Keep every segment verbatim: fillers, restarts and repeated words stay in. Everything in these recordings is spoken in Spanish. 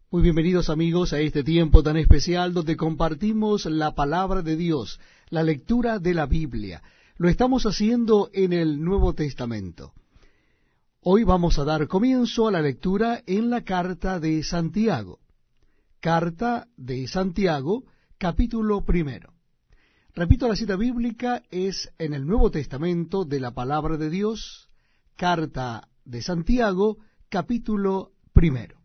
Muy bienvenidos amigos a este tiempo tan especial donde compartimos la palabra de Dios, la lectura de la Biblia. Lo estamos haciendo en el Nuevo Testamento. Hoy vamos a dar comienzo a la lectura en la carta de Santiago. Carta de Santiago, capítulo primero. Repito, la cita bíblica es en el Nuevo Testamento de la palabra de Dios, carta de Santiago, capítulo primero.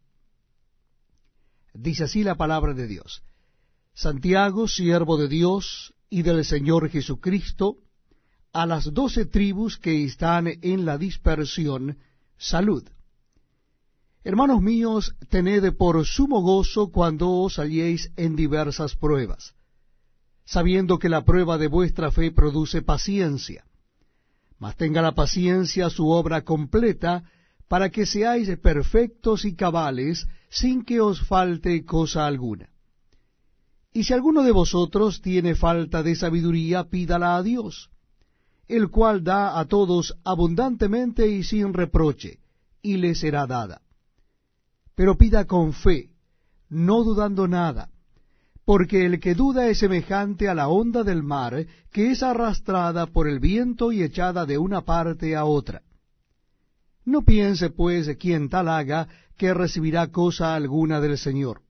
Dice así la palabra de Dios. Santiago, siervo de Dios y del Señor Jesucristo, a las doce tribus que están en la dispersión, salud. Hermanos míos, tened por sumo gozo cuando os halléis en diversas pruebas, sabiendo que la prueba de vuestra fe produce paciencia. Mas tenga la paciencia su obra completa, para que seáis perfectos y cabales, sin que os falte cosa alguna. Y si alguno de vosotros tiene falta de sabiduría, pídala a Dios, el cual da a todos abundantemente y sin reproche, y le será dada. Pero pida con fe, no dudando nada, porque el que duda es semejante a la onda del mar, que es arrastrada por el viento y echada de una parte a otra. No piense, pues, quien tal haga, que recibirá cosa alguna del Señor.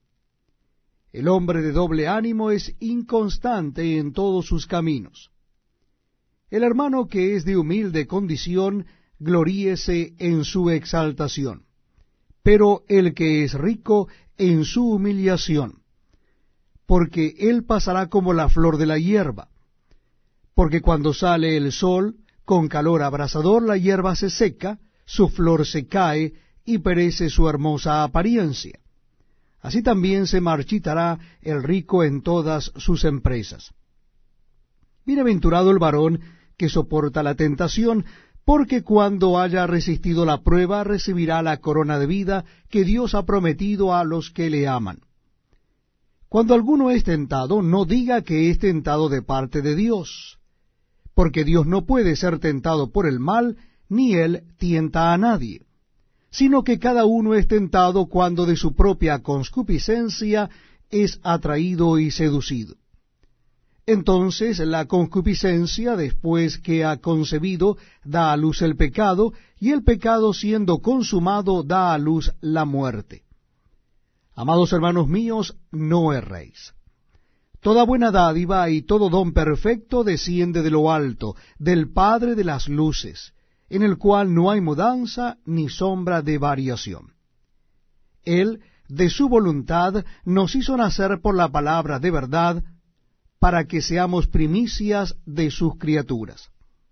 El hombre de doble ánimo es inconstante en todos sus caminos. El hermano que es de humilde condición, gloríese en su exaltación, pero el que es rico en su humillación, porque él pasará como la flor de la hierba. Porque cuando sale el sol, con calor abrasador la hierba se seca, su flor se cae, y perece su hermosa apariencia. Así también se marchitará el rico en todas sus empresas. Bienaventurado el varón que soporta la tentación, porque cuando haya resistido la prueba recibirá la corona de vida que Dios ha prometido a los que le aman. Cuando alguno es tentado, no diga que es tentado de parte de Dios, porque Dios no puede ser tentado por el mal, ni él tienta a nadie, sino que cada uno es tentado cuando de su propia concupiscencia es atraído y seducido. Entonces la concupiscencia, después que ha concebido, da a luz el pecado, y el pecado, siendo consumado, da a luz la muerte. Amados hermanos míos, no erréis. Toda buena dádiva y todo don perfecto desciende de lo alto, del Padre de las luces, en el cual no hay mudanza ni sombra de variación. Él, de su voluntad, nos hizo nacer por la palabra de verdad, para que seamos primicias de sus criaturas.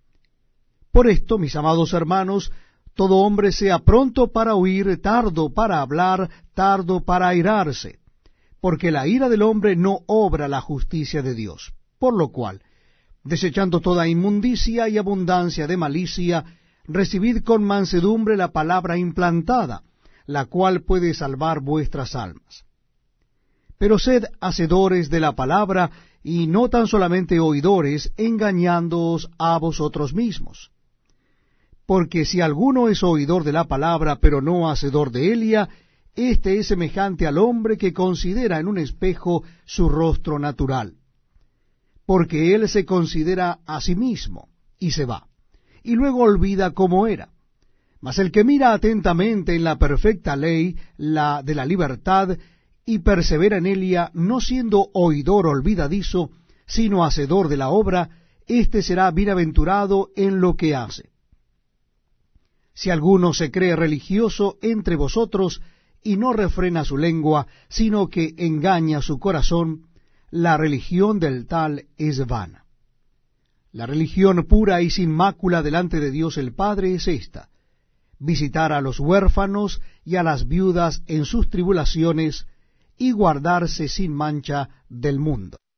Por esto, mis amados hermanos, todo hombre sea pronto para oír, tardo para hablar, tardo para airarse, porque la ira del hombre no obra la justicia de Dios. Por lo cual, desechando toda inmundicia y abundancia de malicia, recibid con mansedumbre la palabra implantada, la cual puede salvar vuestras almas. Pero sed hacedores de la palabra, y no tan solamente oidores, engañándoos a vosotros mismos. Porque si alguno es oidor de la palabra, pero no hacedor de ella, éste es semejante al hombre que considera en un espejo su rostro natural. Porque él se considera a sí mismo, y se va, y luego olvida cómo era. Mas el que mira atentamente en la perfecta ley, la de la libertad, y persevera en ella, no siendo oidor olvidadizo, sino hacedor de la obra, éste será bienaventurado en lo que hace. Si alguno se cree religioso entre vosotros, y no refrena su lengua, sino que engaña su corazón, la religión del tal es vana. La religión pura y sin mácula delante de Dios el Padre es esta: visitar a los huérfanos y a las viudas en sus tribulaciones, y guardarse sin mancha del mundo.